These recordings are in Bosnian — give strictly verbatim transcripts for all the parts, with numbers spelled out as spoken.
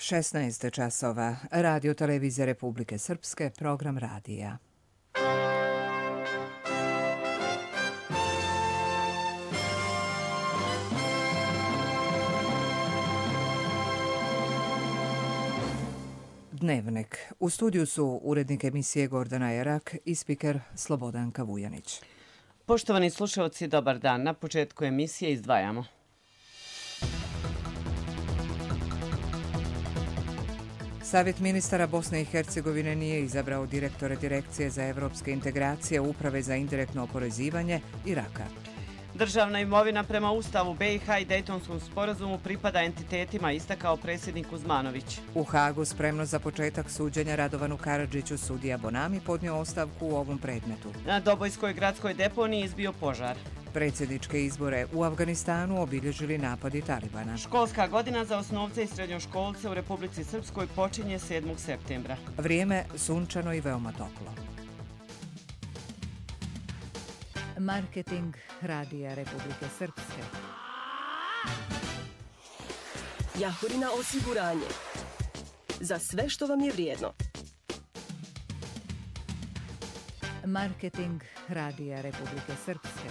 šesnaest časova. Radio televizije Republike Srpske, program radija. Dnevnik. U studiju su urednik emisije Gordana Erak i spiker Slobodanka Vujanić. Poštovani slušalci, dobar dan. Na početku emisije izdvajamo. Savjet ministara Bosne i Hercegovine nije izabrao direktore Direkcije za evropske integracije, Uprave za indirektno oporezivanje i Raka. Državna imovina prema Ustavu B i H i Dejtonskom sporazumu pripada entitetima, istakao predsjednik Kuzmanović. U Hagu spremno za početak suđenja Radovanu Karadžiću sudija Bonami podnio ostavku u ovom predmetu. Na Dobojskoj gradskoj deponiji izbio požar. Predsjedničke izbore u Afganistanu obilježili napadi Talibana. Školska godina za osnovce i srednjoškolce u Republici Srpskoj počinje sedmog septembra. Vrijeme sunčano i veoma toplo. Marketing Radija Republike Srpske. Jahorina osiguranje. Za sve što vam je vrijedno. Marketing Radija Republike Srpske.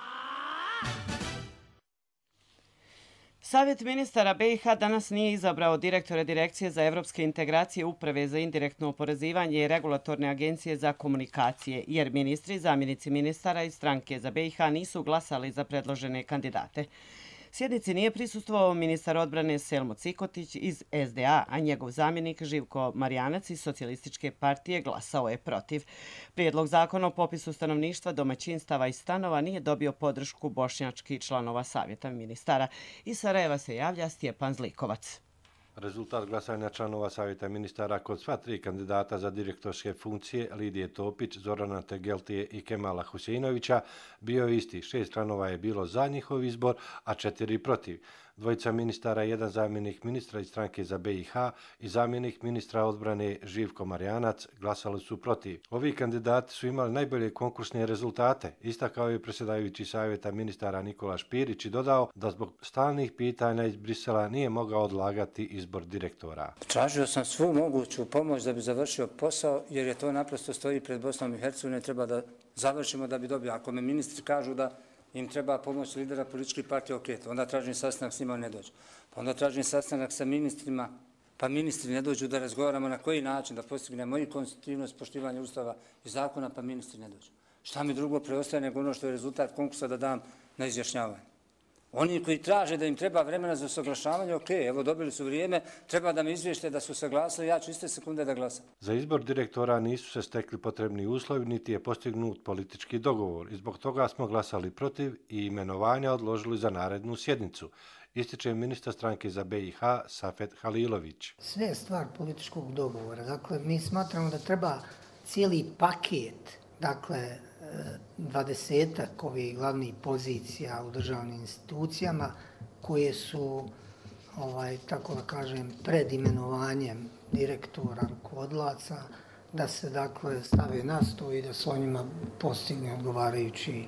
Savjet ministara B i H danas nije izabrao direktore Direkcije za evropske integracije, Uprave za indirektno oporezivanje i Regulatorne agencije za komunikacije, jer ministri, zamjenici ministara i stranke za B i H nisu glasali za predložene kandidate. Sjednici nije prisustvovao ministar odbrane Selmo Cikotić iz S D A, a njegov zamjenik Živko Marjanac iz Socijalističke partije glasao je protiv. Prijedlog zakona o popisu stanovništva, domaćinstava i stanova nije dobio podršku bošnjačkih članova Savjeta ministara. Iz Sarajeva se javlja Stjepan Zlikovac. Rezultat glasanja članova Savjeta ministara kod sva tri kandidata za direktorske funkcije Lidije Topić, Zorana Tegeltije i Kemala Huseinovića bio je isti. Šest članova je bilo za njihov izbor, a četiri protiv. Dvojica ministara, jedan zamjenik ministra iz stranke za B i H i zamjenik ministra odbrane Živko Marjanac glasali su protiv. Ovi kandidati su imali najbolje konkursne rezultate, istakao je predsjedajući Savjeta ministara Nikola Špirić i dodao da zbog stalnih pitanja iz Brisela nije mogao odlagati izbor direktora. Tražio sam svu moguću pomoć da bi završio posao, jer je to naprosto stoji pred Bosnom i Hercegovinom, treba da završimo da bi dobio. Ako me ministri kažu da im treba pomoć lidera političkih partija, ok, onda tražim sastanak s njima, ne dođu. Pa onda tražim sastanak sa ministrima, pa ministri ne dođu da razgovaramo na koji način da postignemo i konstitutivnost, poštivanje ustava i zakona, pa ministri ne dođu. Šta mi drugo preostaje nego ono što je rezultat konkursa da dam na izjašnjavanje. Oni koji traže da im treba vremena za usaglašavanje, ok, evo dobili su vrijeme, treba da me izvješte da su saglasili, ja ću iste sekunde da glasam. Za izbor direktora nisu se stekli potrebni uslovi, niti je postignut politički dogovor i zbog toga smo glasali protiv i imenovanja odložili za narednu sjednicu, ističe ministar stranke za B i H Safet Halilović. Sve je stvar političkog dogovora. Dakle, mi smatramo da treba cijeli paket, dakle, dvadesetak ovih glavnih pozicija u državnim institucijama koje su, ovaj, tako da kažem, pred imenovanjem direktora, rukovodlaca, da se dakle stave na sto i da se o njima postigne odgovarajući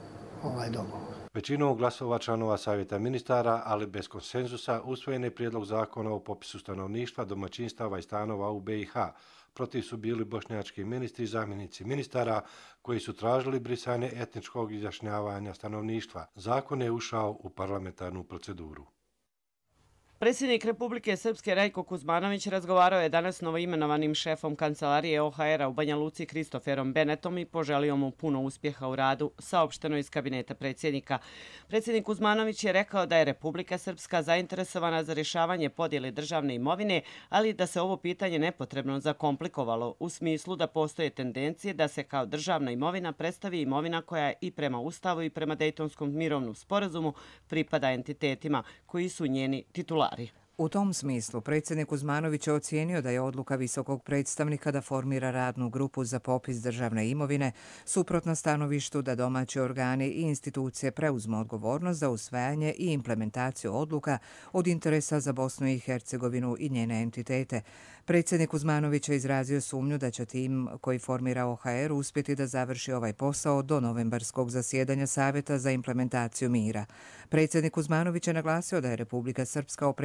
ovaj dogovor. Većinom glasova članova Savjeta ministara, ali bez konsenzusa, usvojen je prijedlog zakona o popisu stanovništva, domaćinstava i stanova u B i H. Protiv su bili bošnjački ministri i zamjenici ministara koji su tražili brisanje etničkog izjašnjavanja stanovništva. Zakon je ušao u parlamentarnu proceduru. Predsjednik Republike Srpske Rajko Kuzmanović razgovarao je danas s novoimenovanim šefom kancelarije O H R-a u Banja Luci Kristoferom Benetom i poželio mu puno uspjeha u radu, saopšteno iz kabineta predsjednika. Predsjednik Kuzmanović je rekao da je Republika Srpska zainteresovana za rješavanje podjele državne imovine, ali da se ovo pitanje nepotrebno zakomplikovalo u smislu da postoje tendencije da se kao državna imovina predstavi imovina koja i prema Ustavu i prema Dejtonskom mirovnom sporazumu pripada entitetima koji su njeni titulari. U tom smislu, predsjednik Kuzmanović je ocijenio da je odluka visokog predstavnika da formira radnu grupu za popis državne imovine suprotna stanovištu da domaći organi i institucije preuzmu odgovornost za usvajanje i implementaciju odluka od interesa za Bosnu i Hercegovinu i njene entitete. Predsjednik Kuzmanović je izrazio sumnju da će tim koji formira O H R uspjeti da završi ovaj posao do novembarskog zasjedanja Savjeta za implementaciju mira. Predsjednik Kuzmanović je naglasio da je Republika Srpska opredjeljena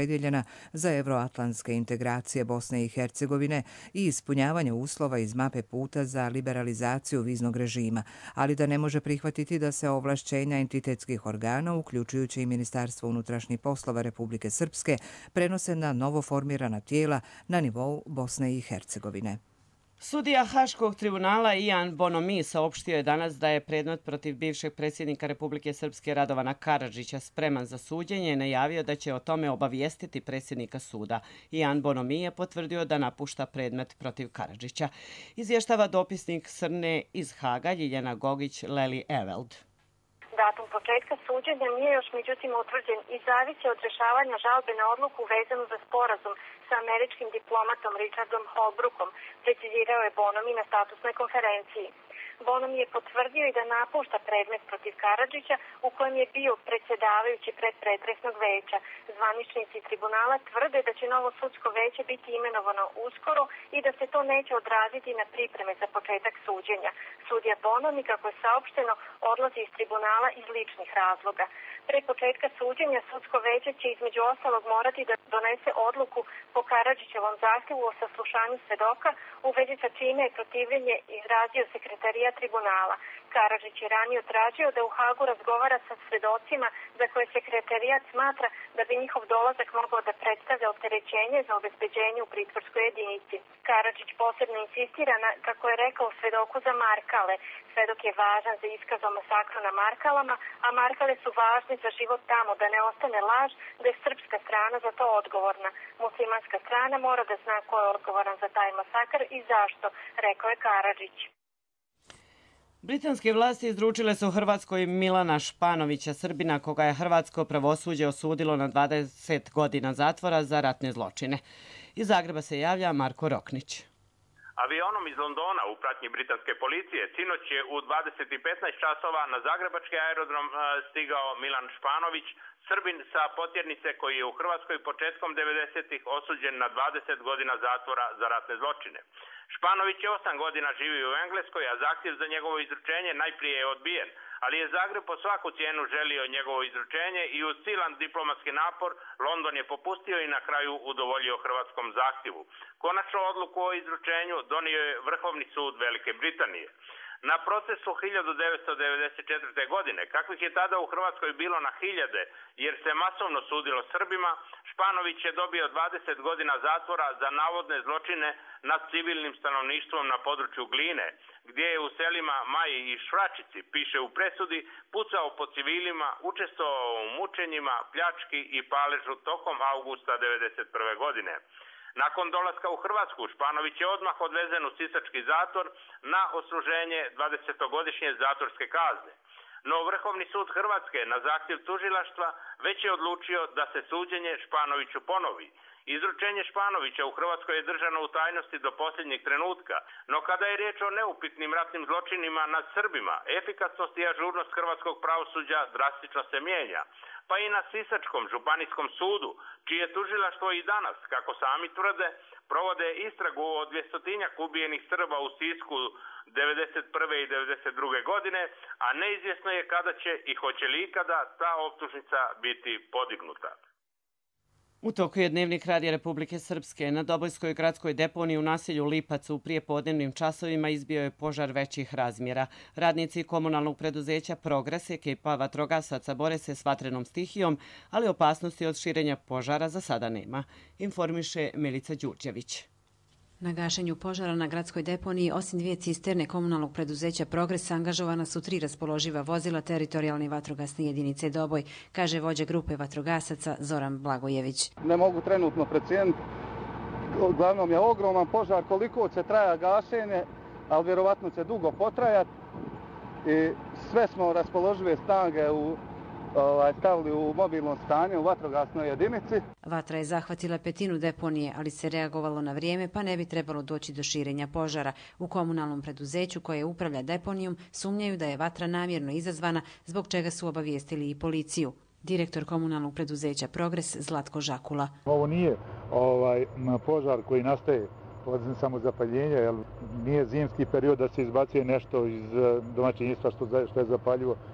ključna za evroatlantske integracije Bosne i Hercegovine i ispunjavanje uslova iz mape puta za liberalizaciju viznog režima, ali da ne može prihvatiti da se ovlašćenja entitetskih organa, uključujući i Ministarstvo unutrašnjih poslova Republike Srpske, prenose na novoformirana tijela na nivou Bosne i Hercegovine. Sudija Haškog tribunala Ian Bonomi saopštio je danas da je predmet protiv bivšeg predsjednika Republike Srpske Radovana Karadžića spreman za suđenje i najavio da će o tome obavijestiti predsjednika suda. Ian Bonomi je potvrdio da napušta predmet protiv Karadžića. Izvještava dopisnik Srne iz Haga Ljiljana Gogić-Leli Eveld. Datum početka suđenja nije još međutim utvrđen i zavisi od rješavanja žalbe na odluku vezanu za sporazum sa američkim diplomatom Richardom Holbrookom, precizirao je Bonomi na statusnoj konferenciji. Bonomi je potvrdio i da napušta predmet protiv Karadžića u kojem je bio predsjedavajući pred pretresnog veća. Zvaničnici tribunala tvrde da će novo sudsko veće biti imenovano uskoro i da se to neće odraziti na pripreme za početak suđenja. Sudija Bonomi, kako je saopšteno, odlazi iz tribunala iz ličnih razloga. Pre početka suđenja sudsko veće će između ostalog morati da donese odluku po Karadžićevom zahtjevu o saslušanju svedoka, u vezi sa čime je protivljenje izrazio sekretarijat tribunala. Karadžić je ranije tražio da u Hagu razgovara sa svedocima za koje sekretarijat smatra da bi njihov dolazak mogao da predstavlja opterećenje za obezbeđenje u pritvorskoj jedinici. Karadžić posebno insistira na, kako je rekao, svedoku za Markale. Svedok je važan za iskaz o masakru na Markalama, a Markale su važni za život tamo, da ne ostane laž da je srpska strana za to odgovorna. Muslimanska strana mora da zna ko je odgovoran za taj masakr i zašto, rekao je Karadžić. Britanske vlasti izručile su Hrvatskoj Milana Španovića, Srbina koga je hrvatsko pravosuđe osudilo na dvadeset godina zatvora za ratne zločine. Iz Zagreba se javlja Marko Roknić. Avionom iz Londona u pratnji britanske policije sinoć je u dvadeset i petnaest časova na zagrebački aerodrom stigao Milan Španović, Srbin sa potjernice koji je u Hrvatskoj početkom devedesetih osuđen na dvadeset godina zatvora za ratne zločine. Španović je osam godina živio u Engleskoj, a zahtjev za njegovo izručenje najprije je odbijen, ali je Zagreb po svaku cijenu želio njegovo izručenje i uz silan diplomatski napor London je popustio i na kraju udovoljio hrvatskom zahtjevu. Konačnu odluku o izručenju donio je Vrhovni sud Velike Britanije. Na procesu hiljadu devetsto devedeset četvrte. godine, kakvih je tada u Hrvatskoj bilo na hiljade, jer se masovno sudilo Srbima, Španović je dobio dvadeset godina zatvora za navodne zločine nad civilnim stanovništvom na području Gline, gdje je u selima Maji i Švračici, piše u presudi, pucao po civilima, učestvovao u mučenjima, pljački i paležu tokom avgusta devedeset prve. godine. Nakon dolaska u Hrvatsku, Španović je odmah odvezen u sisački zatvor na odsluženje dvadesetogodišnje zatvorske kazne. No Vrhovni sud Hrvatske na zahtjev tužilaštva već je odlučio da se suđenje Španoviću ponovi. Izručenje Španovića u Hrvatskoj je držano u tajnosti do posljednjeg trenutka, no kada je riječ o neupitnim ratnim zločinima nad Srbima, efikasnost i ažurnost hrvatskog pravosuđa drastično se mijenja. Pa i na Sisačkom županijskom sudu, čije tužilaštvo i danas, kako sami tvrde, provode istragu o dvjestotinjak ubijenih Srba u Sisku devedeset prve. i devedeset druge. godine, a neizvjesno je kada će i hoće li ikada ta optužnica biti podignuta. U toku je Dnevnik Radija Republike Srpske. Na Dobojskoj gradskoj deponiji u naselju Lipac u prijepodnevnim časovima izbio je požar većih razmjera. Radnici komunalnog preduzeća Progres, ekipa vatrogasaca bore se s vatrenom stihijom, ali opasnosti od širenja požara za sada nema, informiše Milica Đurđević. Na gašenju požara na gradskoj deponiji, osim dvije cisterne komunalnog preduzeća Progres, angažovana su tri raspoloživa vozila teritorijalne vatrogasne jedinice Doboj, kaže vođa grupe vatrogasaca Zoran Blagojević. Ne mogu trenutno procijeniti, uglavnom je ogroman požar, koliko će traja gašenje, ali vjerovatno će dugo potrajati i sve smo raspoložive snage u stavili u mobilnom stanju u vatrogasnoj jedinici. Vatra je zahvatila petinu deponije, ali se reagovalo na vrijeme, pa ne bi trebalo doći do širenja požara. U komunalnom preduzeću koje upravlja deponijom sumnjaju da je vatra namjerno izazvana, zbog čega su obavijestili i policiju. Direktor komunalnog preduzeća Progres Zlatko Žakula. Ovo nije ovaj, požar koji nastaje od samozapaljenja, jer nije zimski period da se izbacuje nešto iz domaćinstva što, što je zapaljivo.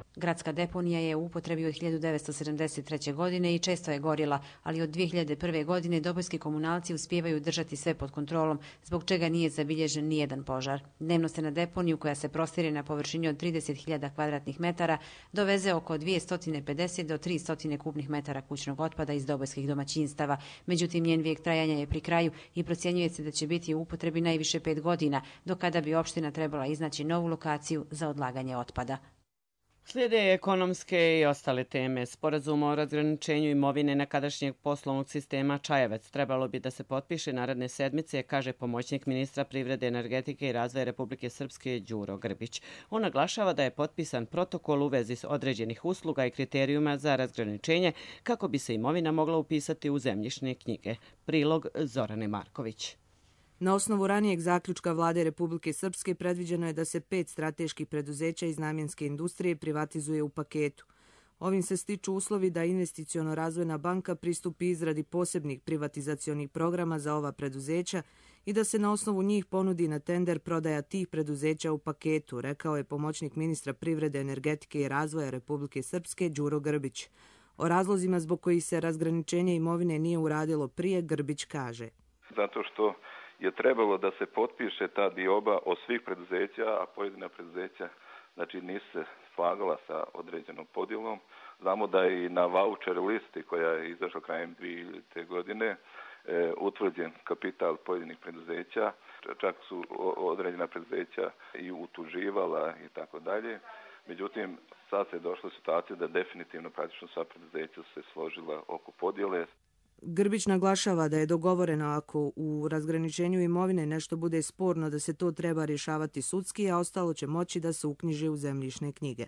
Gradska deponija je u upotrebi od hiljadu devetsto sedamdeset treće. godine i često je gorjela, ali od dvije hiljade prve. godine dobojski komunalci uspijevaju držati sve pod kontrolom, zbog čega nije zabilježen nijedan požar. Dnevno se na deponiju, koja se prostire na površini od trideset hiljada kvadratnih metara, doveze oko dvjesto pedeset do tristo kubnih metara kućnog otpada iz dobojskih domaćinstava. Međutim, njen vijek trajanja je pri kraju i procjenjuje se da će biti u upotrebi najviše pet godina, do kada bi opština trebala iznaći novu lokaciju za odlaganje otpada. Slijede ekonomske i ostale teme. Sporazum o razgraničenju imovine nekadašnjeg poslovnog sistema Čajevac trebalo bi da se potpiše naredne sedmice, kaže pomoćnik ministra privrede, energetike i razvoja Republike Srpske Đuro Grbić. On naglašava da je potpisan protokol u vezi s određenih usluga i kriterijuma za razgraničenje kako bi se imovina mogla upisati u zemljišne knjige. Prilog Zorane Marković. Na osnovu ranijeg zaključka Vlade Republike Srpske predviđeno je da se pet strateških preduzeća iz namjenske industrije privatizuje u paketu. Ovim se stiču uslovi da Investiciono-razvojna banka pristupi izradi posebnih privatizacionih programa za ova preduzeća i da se na osnovu njih ponudi na tender prodaja tih preduzeća u paketu, rekao je pomoćnik ministra privrede, energetike i razvoja Republike Srpske Đuro Grbić. O razlozima zbog kojih se razgraničenje imovine nije uradilo prije, Grbić kaže. Zato što je trebalo da se potpiše ta dioba od svih preduzeća, a pojedina preduzeća znači nisu se slagala sa određenom podjelom. Znamo da je i na voucher listi koja je izašla krajem dvije hiljadite. godine e, utvrđen kapital pojedinih preduzeća, čak su određena preduzeća i utuživala i tako dalje. Međutim, sad se je došlo u situaciju da definitivno praktično sva preduzeća se složila oko podjele. Grbić naglašava da je dogovoreno ako u razgraničenju imovine nešto bude sporno da se to treba rješavati sudski, a ostalo će moći da se uknjiži u zemljišne knjige.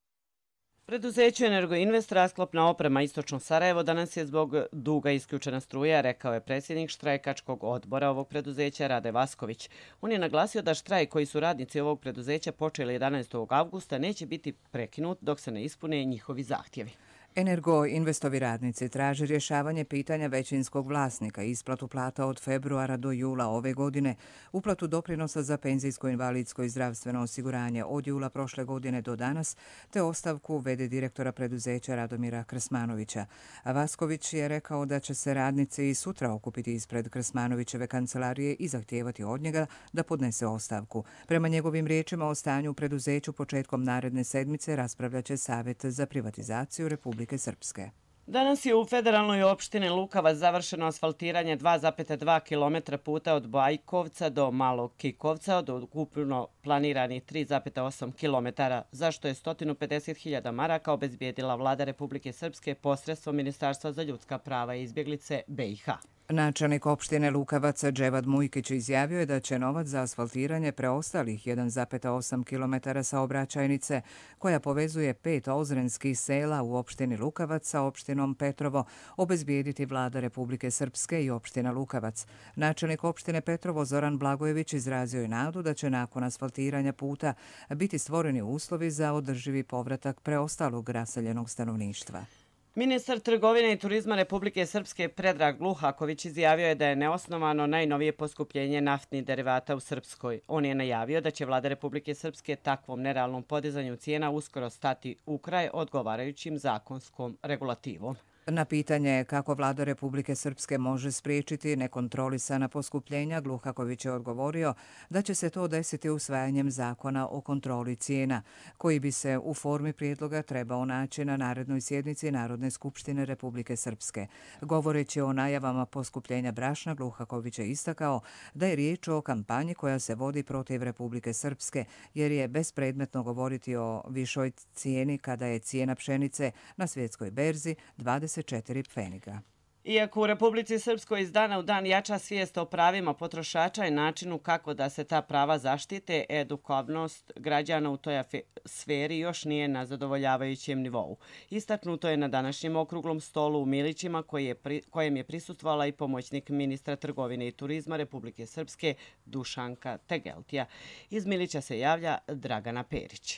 Preduzeće Energoinvest, rasklopna oprema Istočno Sarajevo, danas je zbog duga isključena struja, rekao je predsjednik štrajkačkog odbora ovog preduzeća Rade Vasković. On je naglasio da štrajk koji su radnici ovog preduzeća počeli jedanaestog avgusta neće biti prekinut dok se ne ispune njihovi zahtjevi. Energoinvestovi radnici traže rješavanje pitanja većinskog vlasnika, isplatu plata od februara do jula ove godine, uplatu doprinosa za penzijsko, invalidsko i zdravstveno osiguranje od jula prošle godine do danas, te ostavku v d direktora preduzeća Radomira Krsmanovića. A Vasković je rekao da će se radnici i sutra okupiti ispred Krsmanovićeve kancelarije i zahtijevati od njega da podnese ostavku. Prema njegovim riječima o stanju u preduzeću početkom naredne sedmice raspravljaće Savjet za privatizaciju Republike Srpske. Danas je u federalnoj opštini Lukavac završeno asfaltiranje dva zarez dva kilometra puta od Bajkovca do Malog Kikovca od ukupno planiranih tri zarez osam kilometara, zašto je sto pedeset hiljada maraka obezbijedila Vlada Republike Srpske posredstvom Ministarstva za ljudska prava i izbjeglice B i H. Načelnik opštine Lukavac Dževad Mujkić izjavio je da će novac za asfaltiranje preostalih jedan zarez osam kilometara saobraćajnice koja povezuje pet ozrenskih sela u opštini Lukavac sa opštinom Petrovo obezbijediti Vlada Republike Srpske i opština Lukavac. Načelnik opštine Petrovo Zoran Blagojević izrazio je nadu da će nakon asfaltiranja puta biti stvoreni uslovi za održivi povratak preostalog raseljenog stanovništva. Ministar trgovine i turizma Republike Srpske Predrag Luhaković izjavio je da je neosnovano najnovije poskupljenje naftnih derivata u Srpskoj. On je najavio da će Vlada Republike Srpske takvom nerealnom podizanju cijena uskoro stati u kraj odgovarajućim zakonskom regulativom. Na pitanje kako Vlada Republike Srpske može spriječiti nekontrolisana poskupljenja, Luhaković je odgovorio da će se to desiti usvajanjem zakona o kontroli cijena, koji bi se u formi prijedloga trebao naći na narednoj sjednici Narodne skupštine Republike Srpske. Govoreći o najavama poskupljenja brašna, Luhaković je istakao da je riječ o kampanji koja se vodi protiv Republike Srpske, jer je bespredmetno govoriti o višoj cijeni kada je cijena pšenice na svjetskoj berzi dvadeset četiri pfeniga. Iako u Republici Srpskoj iz dana u dan jača svijest o pravima potrošača i načinu kako da se ta prava zaštite, edukovnost građana u toj sferi još nije na zadovoljavajućem nivou. Istaknuto je na današnjem okruglom stolu u Milićima koji je pri, kojem je prisustvovala i pomoćnik ministra trgovine i turizma Republike Srpske Dušanka Tegeltija. Iz Milića se javlja Dragana Perić.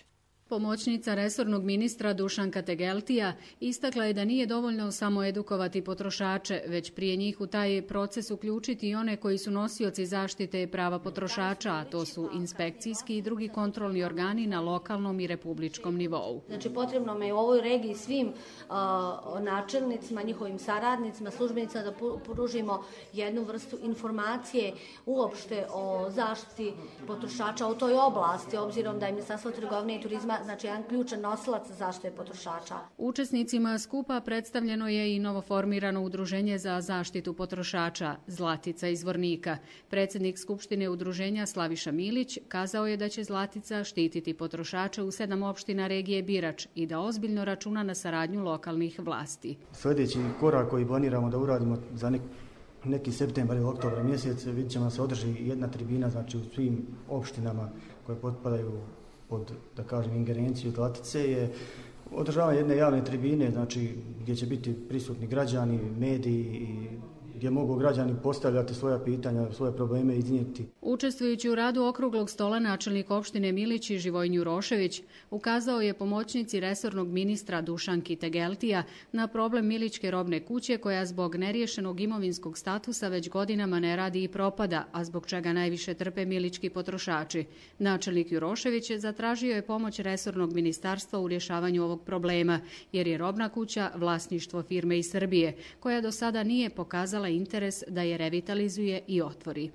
Pomoćnica resornog ministra Dušanka Tegeltija istakla je da nije dovoljno samo edukovati potrošače, već prije njih u taj proces uključiti i one koji su nosioci zaštite prava potrošača, a to su inspekcijski i drugi kontrolni organi na lokalnom i republičkom nivou. Znači potrebno me u ovoj regiji svim uh, načelnicima, njihovim saradnicima, službenicima da pružimo jednu vrstu informacije uopšte o zaštiti potrošača u toj oblasti, obzirom da je Ministarstvo trgovine i turizma znači jedan ključan nosilac zaštite potrošača. Učesnicima skupa predstavljeno je i novoformirano udruženje za zaštitu potrošača Zlatica iz Zvornika. Predsjednik Skupštine udruženja Slaviša Milić kazao je da će Zlatica štititi potrošače u sedam opština regije Birač i da ozbiljno računa na saradnju lokalnih vlasti. Sljedeći korak koji planiramo da uradimo za nek neki septembar ili oktobar mjesec, vidjet ćemo da se održi jedna tribina, znači u svim opštinama koje potpadaju pod, da kažem, ingerenciju Zlatice, je održavanje jedne javne tribine, znači gdje će biti prisutni građani, mediji i gdje mogu građani postavljati svoja pitanja, svoje probleme i iznijeti. Učestvujući u radu okruglog stola, načelnik opštine Milić Živojin Jurošević ukazao je pomoćnici resornog ministra Dušanki Tegeltija na problem Milićke robne kuće koja zbog neriješenog imovinskog statusa već godinama ne radi i propada, a zbog čega najviše trpe milićki potrošači. Načelnik Jurošević zatražio je pomoć resornog ministarstva u rješavanju ovog problema, jer je robna kuća vlasništvo firme iz Srbije, koja do sada nije pokazala interes da je revitalizuje i otvori.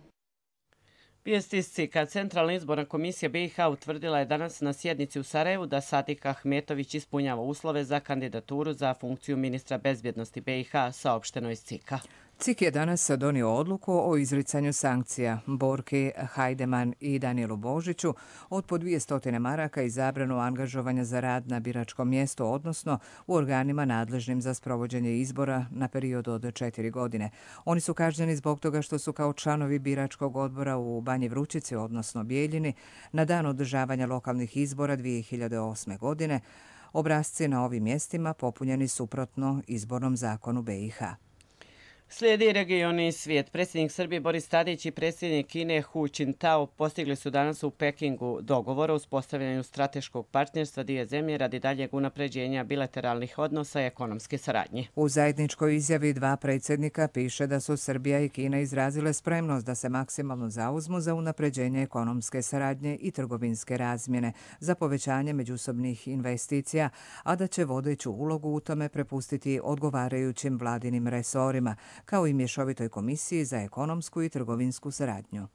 Vijesti iz CIK-a. Centralna izborna komisija B i H utvrdila je danas na sjednici u Sarajevu da Sadik Ahmetović ispunjava uslove za kandidaturu za funkciju ministra bezbjednosti B i H, saopšteno iz CIK-a. C I K je danas donio odluku o izricanju sankcija Borki Hajdeman i Danielu Božiću od po dvije stotine maraka i zabranu angažovanja za rad na biračkom mjestu, odnosno u organima nadležnim za sprovođenje izbora na period od četiri godine. Oni su kažnjeni zbog toga što su kao članovi biračkog odbora u Banji Vrućici, odnosno Bijeljini, na dan održavanja lokalnih izbora dvije hiljade osme. godine, obrasci na ovim mjestima popunjeni suprotno izbornom zakonu B i H. Slijedi regioni svijet. Predsjednik Srbije Boris Tadić i predsjednik Kine Hu Jintao postigli su danas u Pekingu dogovor o uspostavljanju strateškog partnerstva dvije zemlje radi daljeg unapređenja bilateralnih odnosa i ekonomske saradnje. U zajedničkoj izjavi dva predsjednika piše da su Srbija i Kina izrazile spremnost da se maksimalno zauzmu za unapređenje ekonomske saradnje i trgovinske razmjene, za povećanje međusobnih investicija, a da će vodeću ulogu u tome prepustiti odgovarajućim vladinim resorima, kao i mješovitoj komisiji za ekonomsku i trgovinsku saradnju.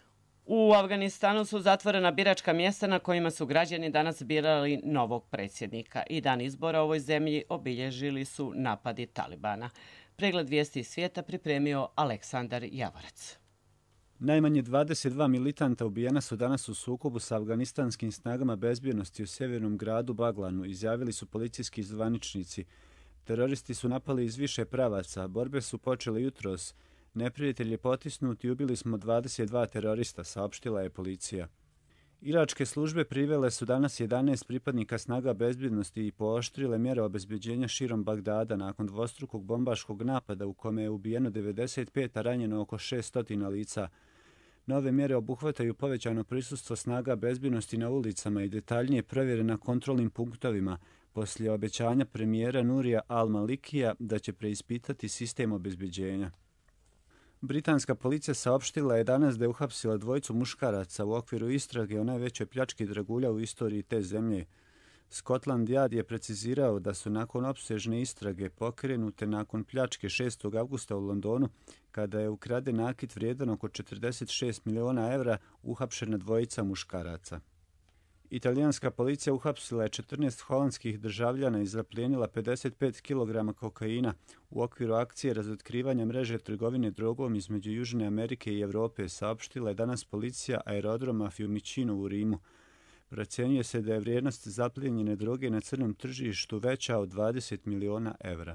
U Afganistanu su zatvorena biračka mjesta na kojima su građani danas birali novog predsjednika i dan izbora u ovoj zemlji obilježili su napadi Talibana. Pregled vijesti iz svijeta pripremio Aleksandar Javorac. Najmanje dvadeset dva militanta ubijena su danas u sukobu sa afganistanskim snagama bezbjednosti u sjevernom gradu Baglanu, izjavili su policijski zvaničnici. Teroristi su napali iz više pravaca, borbe su počele jutros. Neprijatelj je potisnut i ubili smo dvadeset dva terorista, saopštila je policija. Iračke službe privele su danas jedanaest pripadnika snaga bezbjednosti i pooštrile mjere obezbeđenja širom Bagdada nakon dvostrukog bombaškog napada u kome je ubijeno devedeset pet, a ranjeno oko šesto lica. Nove mjere obuhvataju povećano prisustvo snaga bezbjednosti na ulicama i detaljnije provjere na kontrolnim punktovima, poslije obećanja premijera Nurija al-Malikija da će preispitati sistem obezbeđenja. Britanska policija saopštila je danas da je uhapsila dvojicu muškaraca u okviru istrage o najvećoj pljački dragulja u istoriji te zemlje. Scotland Yard je precizirao da su nakon opsežne istrage pokrenute nakon pljačke šestog avgusta u Londonu, kada je ukraden nakit vrijedan oko četrdeset šest miliona evra, uhapšena dvojica muškaraca. Italijanska policija uhapsila je četrnaest holandskih državljana i zaplijenila pedeset pet kilograma kokaina u okviru akcije razotkrivanja mreže trgovine drogom između Južne Amerike i Evrope, saopštila je danas policija aerodroma Fiumicino u Rimu. Procjenjuje se da je vrijednost zaplijenjene droge na crnom tržištu veća od dvadeset miliona evra.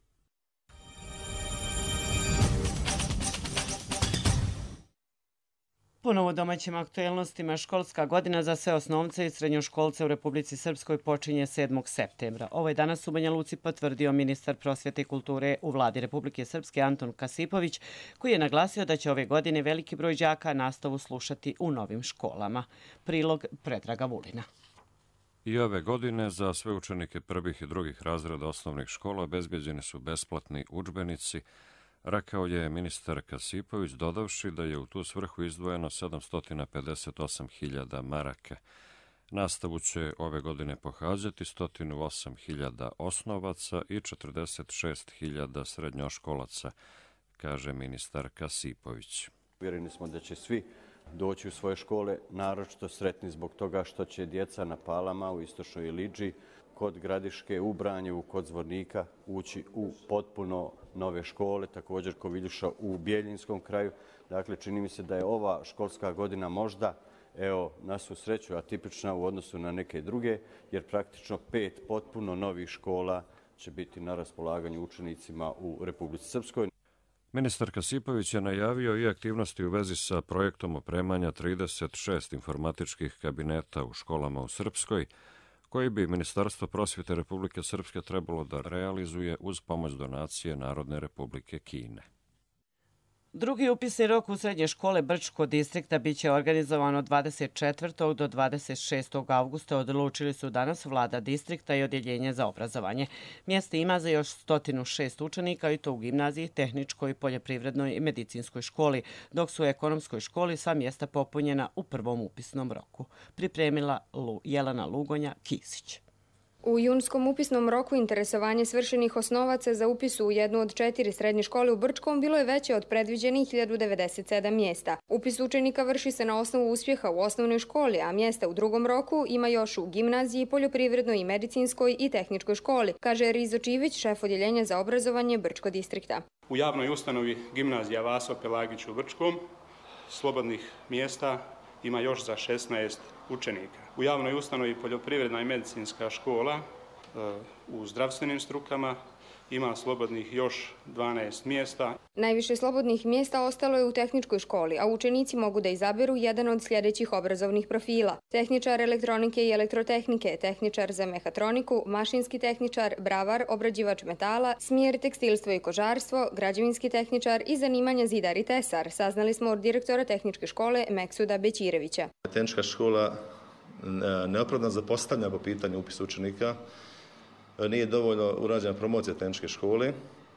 Ponovo domaćim aktuelnostima, školska godina za sve osnovce i srednjoškolce u Republici Srpskoj počinje sedmog septembra. Ovo je danas u Banja Luci potvrdio ministar prosvjete i kulture u vladi Republike Srpske Anton Kasipović, koji je naglasio da će ove godine veliki broj đaka nastavu slušati u novim školama. Prilog Predraga Vulina. I ove godine za sve učenike prvih i drugih razreda osnovnih škola obezbeđeni su besplatni udžbenici, rekao je ministar Kasipović, dodavši da je u tu svrhu izdvojeno sedamsto pedeset osam hiljada maraka. Nastavu će ove godine pohađati sto osam hiljada osnovaca i četrdeset šest hiljada srednjoškolaca, kaže ministar Kasipović. Uvjereni smo da će svi doći u svoje škole, naročito sretni zbog toga što će djeca na Palama, u Istočnoj Iliđi, kod Gradiške, u Branjevu, kod Zvornika ući u potpuno nove škole, također kod Viljuša u Bijeljinskom kraju. Dakle, čini mi se da je ova školska godina možda, evo, na svu sreću, atipična u odnosu na neke druge, jer praktično pet potpuno novih škola će biti na raspolaganju učenicima u Republici Srpskoj. Ministar Kasipović je najavio i aktivnosti u vezi sa projektom opremanja trideset šest informatičkih kabineta u školama u Srpskoj, koji bi Ministarstvo prosvjete Republike Srpske trebalo da realizuje uz pomoć donacije Narodne Republike Kine. Drugi upisni rok u srednje škole Brčko distrikta biće organizovan od dvadeset četvrtog do dvadeset šestog avgusta, odlučili su danas vlada distrikta i odjeljenje za obrazovanje. Mjesta ima za još sto šest učenika i to u gimnaziji, tehničkoj, poljoprivrednoj i medicinskoj školi, dok su u ekonomskoj školi sva mjesta popunjena u prvom upisnom roku. Pripremila Jelena Lugonja-Kisić. U junskom upisnom roku interesovanje svršenih osnovaca za upis u jednu od četiri srednje škole u Brčkom bilo je veće od predviđenih hiljadu devedeset sedam mjesta. Upis učenika vrši se na osnovu uspjeha u osnovnoj školi, a mjesta u drugom roku ima još u gimnaziji, poljoprivrednoj i medicinskoj i tehničkoj školi, kaže Rizo Čivić, šef odjeljenja za obrazovanje Brčko distrikta. U javnoj ustanovi gimnazija Vaso Pelagić u Brčkom slobodnih mjesta ima još za šesnaest učenika. U javnoj ustanovi poljoprivredna i medicinska škola u zdravstvenim strukama ima slobodnih još dvanaest mjesta. Najviše slobodnih mjesta ostalo je u tehničkoj školi, a učenici mogu da izaberu jedan od sljedećih obrazovnih profila: tehničar elektronike i elektrotehnike, tehničar za mehatroniku, mašinski tehničar, bravar, obrađivač metala, smjer tekstilstvo i kožarstvo, građevinski tehničar i zanimanja zidar i tesar, saznali smo od direktora tehničke škole Meksuda Bećirevića. Tehnička škola neopravdano zapostavljena po pitanju upisa učenika. Nije dovoljno urađena promocija tehničke škole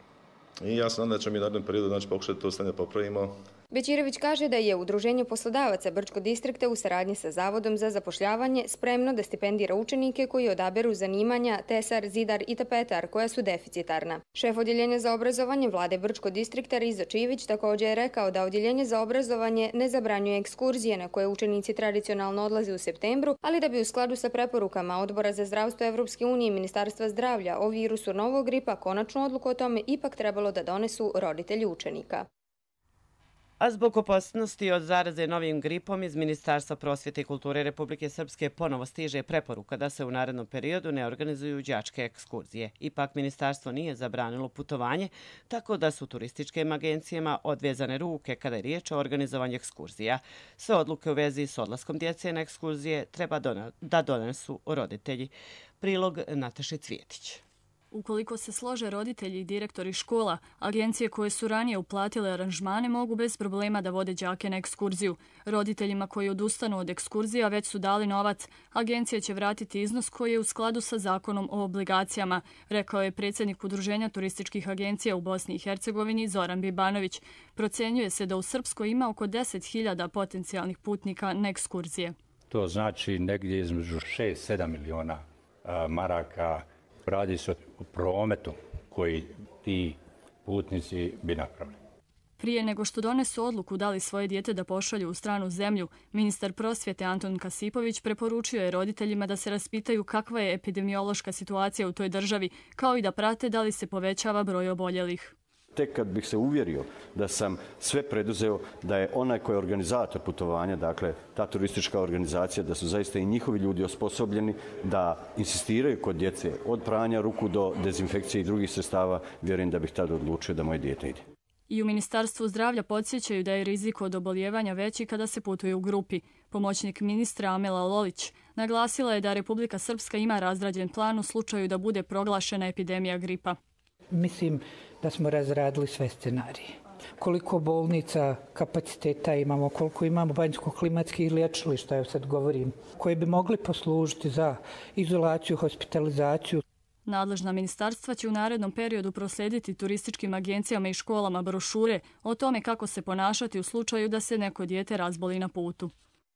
i ja sam nadam da ćemo mi u narednom periodu znači, pokušati to stanje popravimo. Bećirević kaže da je Udruženje poslodavaca Brčko distrikta u saradnji sa Zavodom za zapošljavanje spremno da stipendira učenike koji odaberu zanimanja tesar, zidar i tapetar koja su deficitarna. Šef odjeljenja za obrazovanje vlade Brčko distrikta Rizo Čivić također je rekao da odjeljenje za obrazovanje ne zabranjuje ekskurzije na koje učenici tradicionalno odlaze u septembru, ali da bi u skladu sa preporukama Odbora za zdravstvo Evropske unije i Ministarstva zdravlja o virusu novog gripa konačnu odluku o tome ipak trebalo da donesu roditelji učenika. A zbog opasnosti od zaraze novim gripom iz Ministarstva prosvjete i kulture Republike Srpske ponovo stiže preporuka da se u narednom periodu ne organizuju đačke ekskurzije. Ipak ministarstvo nije zabranilo putovanje, tako da su turističkim agencijama odvezane ruke kada je riječ o organizovanju ekskurzija. Sve odluke u vezi s odlaskom djece na ekskurzije treba da donesu roditelji. Prilog Nataše Cvjetić. Ukoliko se slože roditelji i direktori škola, agencije koje su ranije uplatile aranžmane mogu bez problema da vode đake na ekskurziju. Roditeljima koji odustanu od ekskurzija već su dali novac. Agencija će vratiti iznos koji je u skladu sa zakonom o obligacijama, rekao je predsjednik Udruženja turističkih agencija u Bosni i Hercegovini Zoran Bibanović. Procenjuje se da u Srpskoj ima oko deset hiljada potencijalnih putnika na ekskurzije. To znači negdje između šest do sedam miliona maraka. Radi se o prometu koji ti putnici bi napravili. Prije nego što donesu odluku da li svoje dijete da pošalju u stranu zemlju, ministar prosvjete Anton Kasipović preporučio je roditeljima da se raspitaju kakva je epidemiološka situacija u toj državi, kao i da prate da li se povećava broj oboljelih. Tek kad bih se uvjerio da sam sve preduzeo, da je onaj koji je organizator putovanja, dakle ta turistička organizacija, da su zaista i njihovi ljudi osposobljeni da insistiraju kod djece od pranja ruku do dezinfekcije i drugih sredstava, vjerujem da bih tada odlučio da moje dijete ide. I u Ministarstvu zdravlja podsjećaju da je rizik od oboljevanja veći kada se putuje u grupi. Pomoćnik ministra Amela Lolić naglasila je da Republika Srpska ima razrađen plan u slučaju da bude proglašena epidemija gripa. Mislim da smo razradili sve scenarije koliko bolnica kapaciteta imamo, koliko imamo banjsko-klimatskih liječilišta, ja sad govorim, koje bi mogli poslužiti za izolaciju, hospitalizaciju. Nadležna ministarstva će u narednom periodu proslijediti turističkim agencijama i školama brošure o tome kako se ponašati u slučaju da se neko dijete razboli na putu.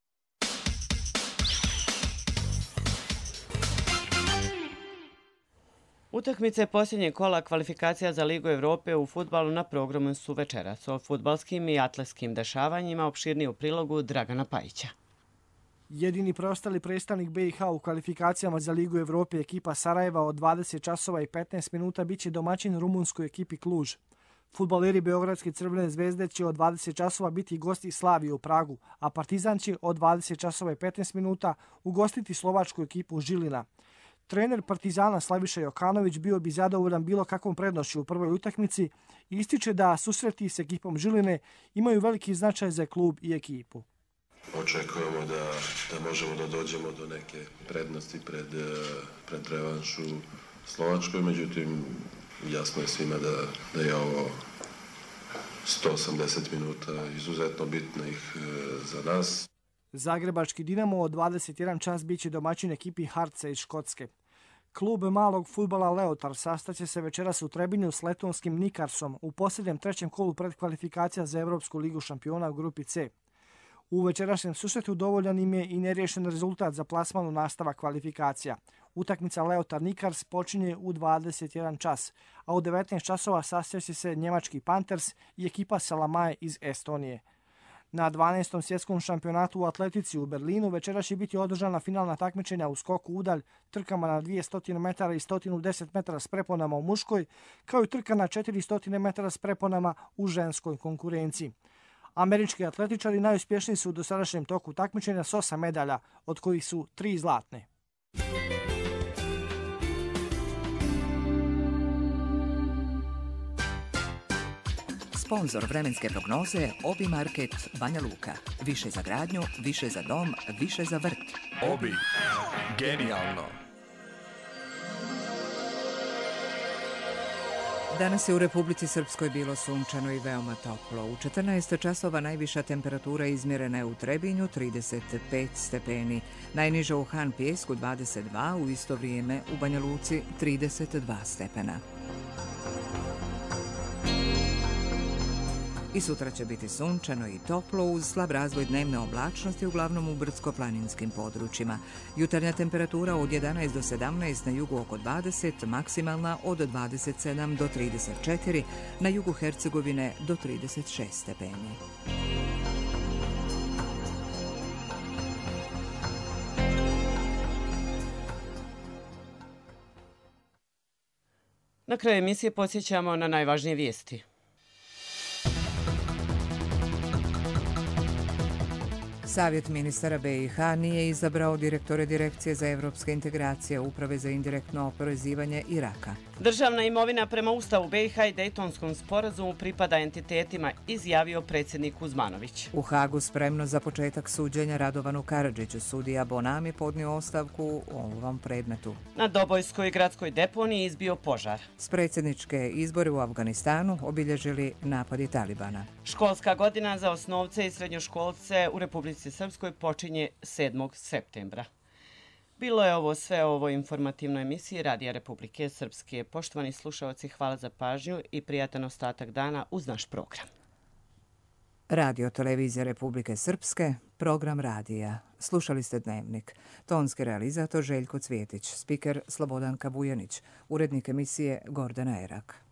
Utakmice posljednjeg kola kvalifikacija za Ligu Evrope u fudbalu na programu su večeras. O fudbalskim i atletskim dešavanjima opširnije u prilogu Dragana Pajića. Jedini preostali predstavnik B i H u kvalifikacijama za Ligu Evrope ekipa Sarajeva od dvadeset časova i petnaest minuta biće domaćin rumunskoj ekipi Kluž. Fudbaleri Beogradske Crvene zvezde će od dvadeset časova biti gosti Slavije u Pragu, a Partizan će od dvadeset časova i petnaest minuta ugostiti slovačku ekipu Žilina. Trener Partizana Slaviša Jokanović bio bi zadovoljan bilo kakvom prednošću u prvoj utakmici i ističe da susreti s ekipom Žiline imaju veliki značaj za klub i ekipu. Očekujemo da, da možemo da dođemo do neke prednosti pred, pred revanšu Slovačkoj, međutim jasno je svima da, da je ovo sto osamdeset minuta izuzetno bitnih za nas. Zagrebački Dinamo od dvadeset jedan čas biće domaćin ekipi Harca iz Škotske. Klub malog fudbala Leotar sastaće se večeras u Trebinju s letonskim Nikarsom u posljednjem trećem kolu predkvalifikacija za Evropsku ligu šampiona u grupi C. U večerašnjem susretu dovoljan im je i neriješen rezultat za plasman u nastavak kvalifikacija. Utakmica Leotar Nikars počinje u dvadeset jedan čas, a u devetnaest časova sastaće se njemački Panthers i ekipa Salamaje iz Estonije. Na dvanaestom svjetskom šampionatu u atletici u Berlinu večera će biti održana finalna takmičenja u skoku udalj, trkama na dvjesto metara i sto deset metara s preponama u muškoj, kao i trka na četiristo metara s preponama u ženskoj konkurenciji. Američki atletičari najuspješniji su u dosadašnjem toku takmičenja s osam medalja, od kojih su tri zlatne. Sponzor vremenske prognoze Obi Market Banja Luka. Više za gradnju, više za dom, više za vrt. Obi. Genijalno. Danas je u Republici Srpskoj bilo sunčano i veoma toplo. U četrnaest časova najviša temperatura izmjerena je u Trebinju trideset pet stepeni, najniža u Han Pijesku dvadeset dva, u isto vrijeme u Banja Luci trideset dva stepena. I sutra će biti sunčano i toplo uz slab razvoj dnevne oblačnosti uglavnom u brdsko-planinskim područjima. Jutarnja temperatura od jedanaest do sedamnaest, na jugu oko dvadeset, maksimalna od dvadeset sedam do trideset četiri, na jugu Hercegovine do trideset šest stepeni. Na kraju emisije podsjećamo na najvažnije vijesti. Savjet ministara B i H nije izabrao direktore Direkcije za evropske integracije, Uprave za indirektno oporezivanje Iraka. Državna imovina prema Ustavu B i H i Dejtonskom sporazumu pripada entitetima, izjavio predsjednik Kuzmanović. U Hagu spremno za početak suđenja Radovanu Karadžiću, sudija Bonami podnio ostavku u ovom predmetu. Na Dobojskoj gradskoj deponiji izbio požar. S predsjedničke izbore u Afganistanu obilježili napadi Talibana. Školska godina za osnovce i srednjoškolce u Republici Srpskoj počinje sedmog septembra. Bilo je ovo sve o ovoj informativnoj emisiji Radija Republike Srpske. Poštovani slušalci, hvala za pažnju i prijatan ostatak dana uz naš program. Radio Televizija Republike Srpske, program radija. Slušali ste Dnevnik. Tonski realizator Željko Cvjetić, spiker Slobodanka Bujanić, urednik emisije Gordana Erak.